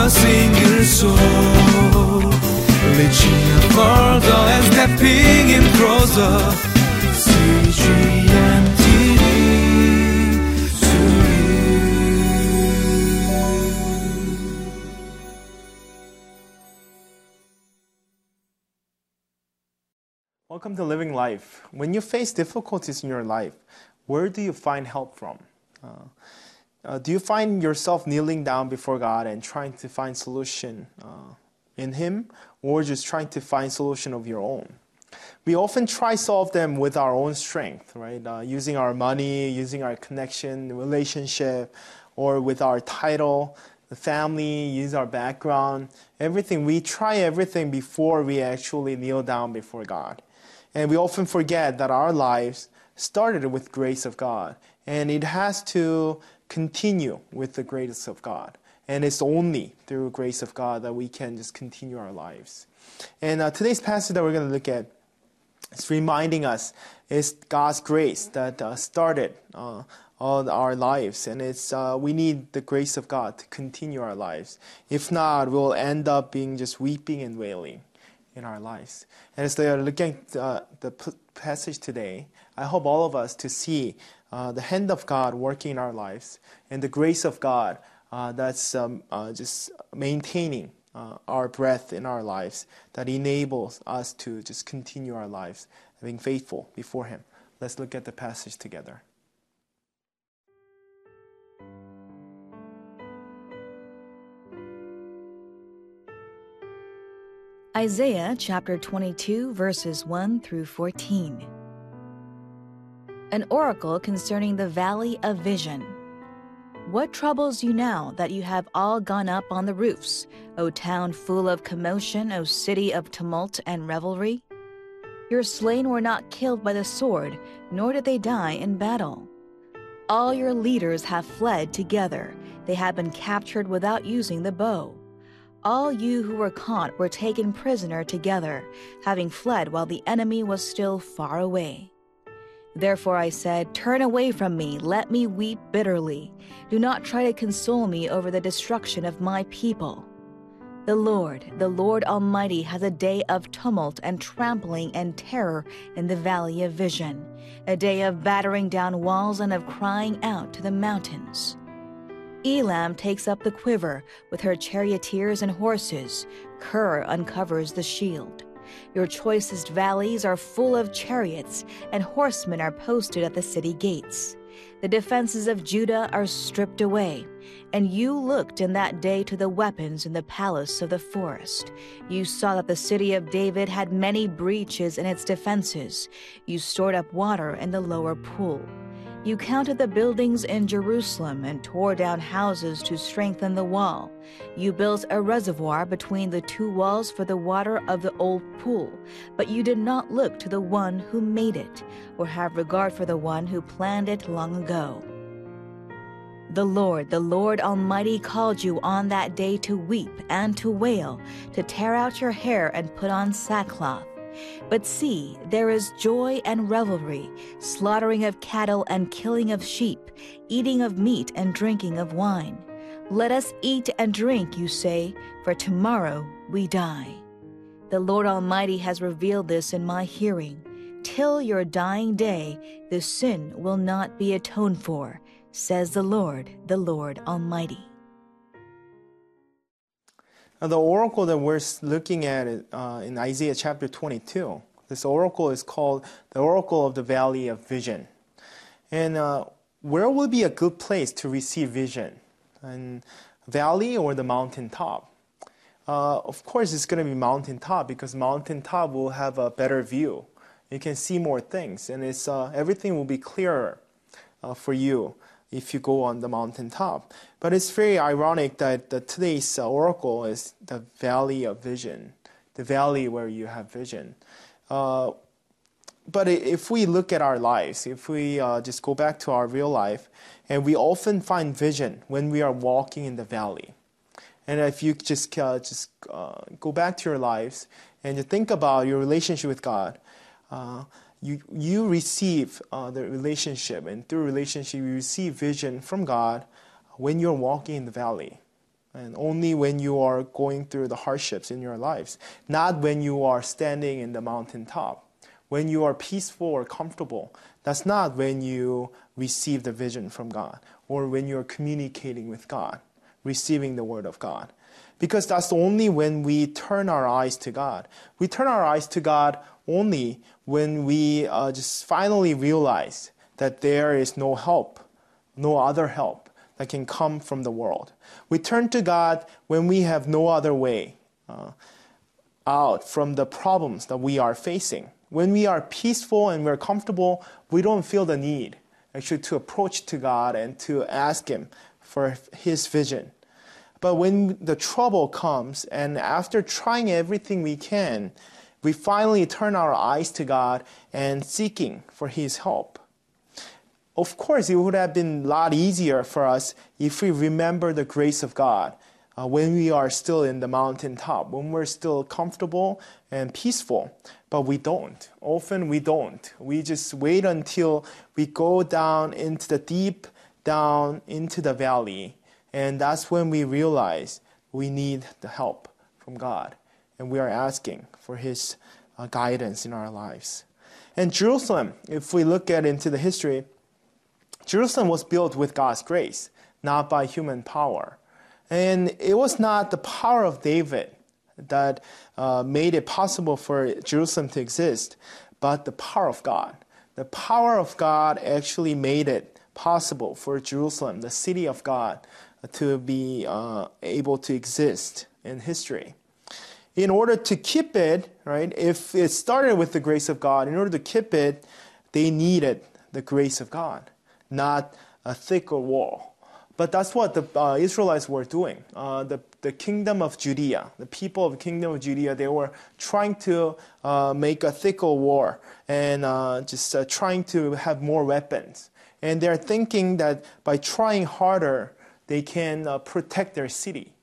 a single soul, reaching out further and stepping in closer. CGNTV to you. Welcome to Living Life. When you face difficulties in your life, where do you find help from? Do you find yourself kneeling down before God and trying to find solution in Him, or just trying to find solution of your own? We often try solve them with our own strength, right? Using our money, using our connection, relationship, or with our title, the family, use our background, everything. We try everything before we actually kneel down before God. And we often forget that our lives started with grace of God, and it has to continue with the grace of God. And it's only through grace of God that we can just continue our lives. And today's passage that we're going to look at is reminding us it's God's grace that started all our lives. And it's we need the grace of God to continue our lives. If not, we'll end up being just weeping and wailing in our lives. And as they are looking at the passage today, I hope all of us to see the hand of God working in our lives and the grace of God that's just maintaining our breath in our lives, that enables us to just continue our lives being faithful before Him. Let's look at the passage together. Isaiah chapter 22, verses 1 through 14. An oracle concerning the valley of vision. What troubles you now that you have all gone up on the roofs, O town full of commotion, O city of tumult and revelry? Your slain were not killed by the sword, nor did they die in battle. All your leaders have fled together. They have been captured without using the bow. All you who were caught were taken prisoner together, having fled while the enemy was still far away. Therefore I said, turn away from me, let me weep bitterly. Do not try to console me over the destruction of my people. The Lord Almighty, has a day of tumult and trampling and terror in the valley of vision, a day of battering down walls and of crying out to the mountains. Elam takes up the quiver with her charioteers and horses. Kir uncovers the shield. Your choicest valleys are full of chariots, and horsemen are posted at the city gates. The defenses of Judah are stripped away, and you looked in that day to the weapons in the palace of the forest. You saw that the city of David had many breaches in its defenses. You stored up water in the lower pool. You counted the buildings in Jerusalem and tore down houses to strengthen the wall. You built a reservoir between the two walls for the water of the old pool, but you did not look to the one who made it, or have regard for the one who planned it long ago. The Lord Almighty called you on that day to weep and to wail, to tear out your hair and put on sackcloth. But see, there is joy and revelry, slaughtering of cattle and killing of sheep, eating of meat and drinking of wine. Let us eat and drink, you say, for tomorrow we die. The Lord Almighty has revealed this in my hearing. Till your dying day, the sin will not be atoned for, says the Lord Almighty. Now, the oracle that we're looking at in Isaiah chapter 22, this oracle is called the Oracle of the Valley of Vision. And where would be a good place to receive vision? And valley or the mountaintop? Of course, it's going to be mountaintop, because mountaintop will have a better view. You can see more things, and it's everything will be clearer for you if you go on the mountaintop. But it's very ironic that today's oracle is the valley of vision, the valley where you have vision. But if we look at our lives, if we just go back to our real life, and we often find vision when we are walking in the valley. And if you just go back to your lives and you think about your relationship with God, you receive the relationship, and through relationship you receive vision from God when you're walking in the valley. And only when you are going through the hardships in your lives, not when you are standing in the mountaintop. When you are peaceful or comfortable, that's not when you receive the vision from God or when you're communicating with God, receiving the word of God. Because that's only when we turn our eyes to God. We turn our eyes to God only when we just finally realize that there is no help, no other help that can come from the world. We turn to God when we have no other way out from the problems that we are facing. When we are peaceful and we're comfortable, we don't feel the need actually to approach to God and to ask Him for His vision. But when the trouble comes, and after trying everything we can, we finally turn our eyes to God and seeking for His help. Of course, it would have been a lot easier for us if we remember the grace of God when we are still in the mountaintop, when we're still comfortable and peaceful. But we don't. Often we don't. We just wait until we go down into the deep, down into the valley. And that's when we realize we need the help from God. And we are asking for His guidance in our lives. And Jerusalem, if we look at into the history, Jerusalem was built with God's grace, not by human power. And it was not the power of David that made it possible for Jerusalem to exist, but the power of God. The power of God actually made it possible for Jerusalem, the city of God, to be able to exist in history. In order to keep it, right, if it started with the grace of God, in order to keep it, they needed the grace of God, not a thicker wall. But that's what the Israelites were doing. The kingdom of Judea, the people of the kingdom of Judea, they were trying to make a thicker wall and just trying to have more weapons. And they're thinking that by trying harder, they can protect their city.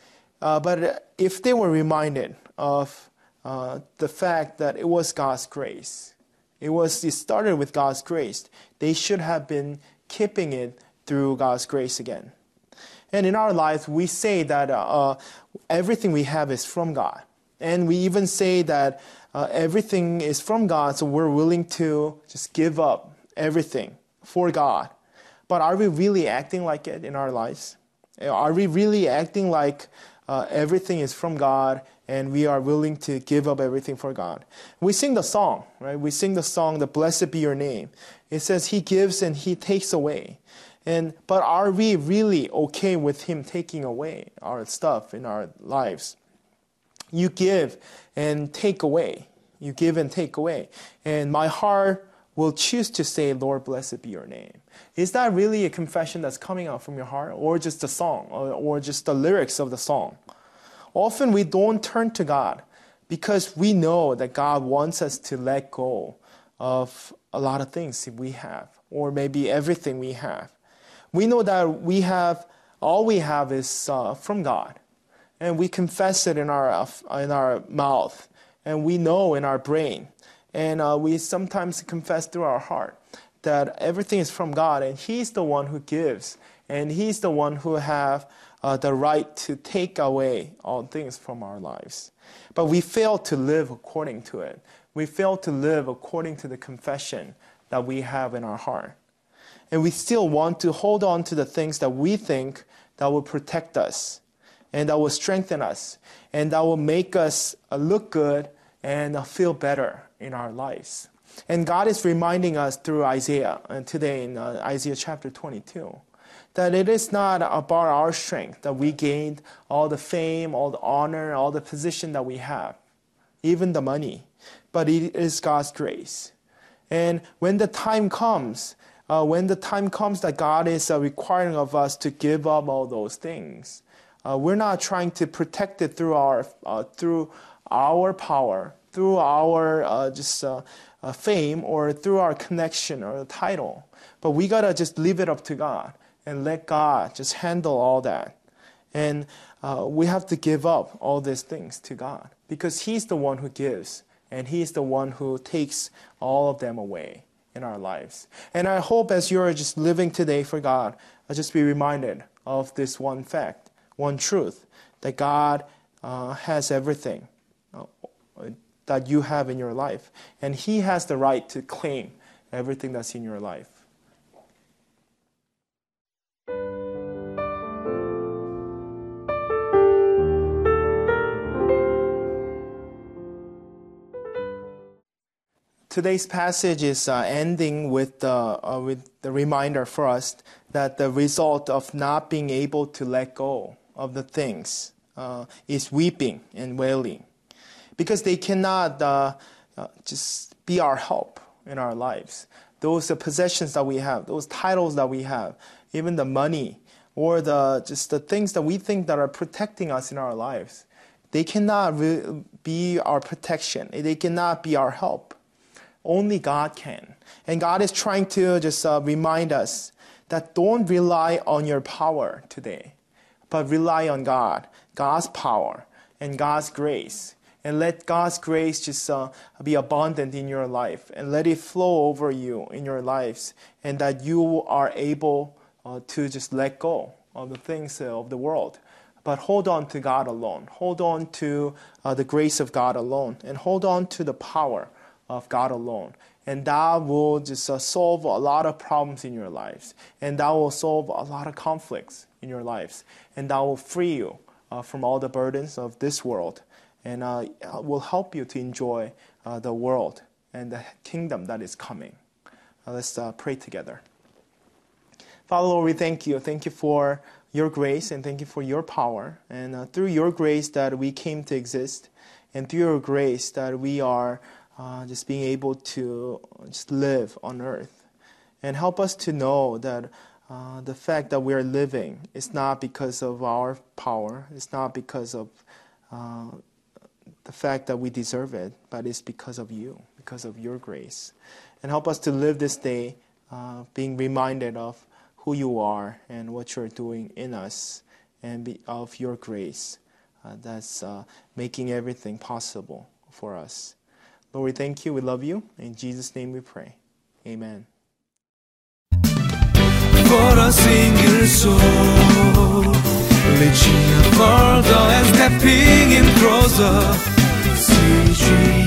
But if they were reminded of the fact that it was God's grace, it started with God's grace, they should have been keeping it through God's grace again. And in our lives, we say that everything we have is from God. And we even say that everything is from God, so we're willing to just give up everything for God. But are we really acting like it in our lives? Are we really acting like everything is from God and we are willing to give up everything for God? We sing the song, right? We sing the song, "The Blessed Be Your Name." It says He gives and He takes away. But are we really okay with Him taking away our stuff in our lives? You give and take away. You give and take away. And my heart will choose to say, "Lord, blessed be your name." Is that really a confession that's coming out from your heart, or just a song, or just the lyrics of the song? Often we don't turn to God because we know that God wants us to let go of a lot of things we have, or maybe everything we have. We know that all we have is from God, and we confess it in our mouth, and we know in our brain, and we sometimes confess through our heart that everything is from God, and He's the one who gives, and He's the one who have the right to take away all things from our lives. But we fail to live according to it. We fail to live according to the confession that we have in our heart. And we still want to hold on to the things that we think that will protect us, and that will strengthen us, and that will make us look good and feel better in our lives. And God is reminding us through Isaiah, and today in Isaiah chapter 22, that it is not about our strength that we gained all the fame, all the honor, all the position that we have, even the money, but it is God's grace. And when the time comes that God is requiring of us to give up all those things, we're not trying to protect it through our power, through our fame, or through our connection or title. But we gotta just leave it up to God and let God just handle all that. And we have to give up all these things to God, because He's the one who gives, and He's the one who takes all of them away in our lives. And I hope as you're just living today for God, I'll just be reminded of this one fact. one truth, that God has everything that you have in your life. And He has the right to claim everything that's in your life. Today's passage is ending with the reminder for us that the result of not being able to let go of the things is weeping and wailing, because they cannot just be our help in our lives. Those possessions that we have, those titles that we have, even the money or just the things that we think that are protecting us in our lives, they cannot be our protection. They cannot be our help. Only God can. And God is trying to just remind us that don't rely on your power today, but rely on God, God's power and God's grace. And let God's grace just be abundant in your life, and let it flow over you in your lives, and that you are able to just let go of the things of the world. But hold on to God alone. Hold on to the grace of God alone, and hold on to the power of God alone. And that will just solve a lot of problems in your lives. And that will solve a lot of conflicts in your lives. And that will free you from all the burdens of this world. And will help you to enjoy the world and the kingdom that is coming. Let's pray together. Father, Lord, we thank you. Thank you for your grace, and thank you for your power. And through your grace that we came to exist. And through your grace that we are just being able to just live on earth. And help us to know that the fact that we are living is not because of our power. It's not because of the fact that we deserve it, but it's because of you, because of your grace. And help us to live this day being reminded of who you are and what you're doing in us, and of your grace that's making everything possible for us. Lord, we thank you. We love you. In Jesus' name we pray. Amen. For a single soul, reaching further and stepping in closer. See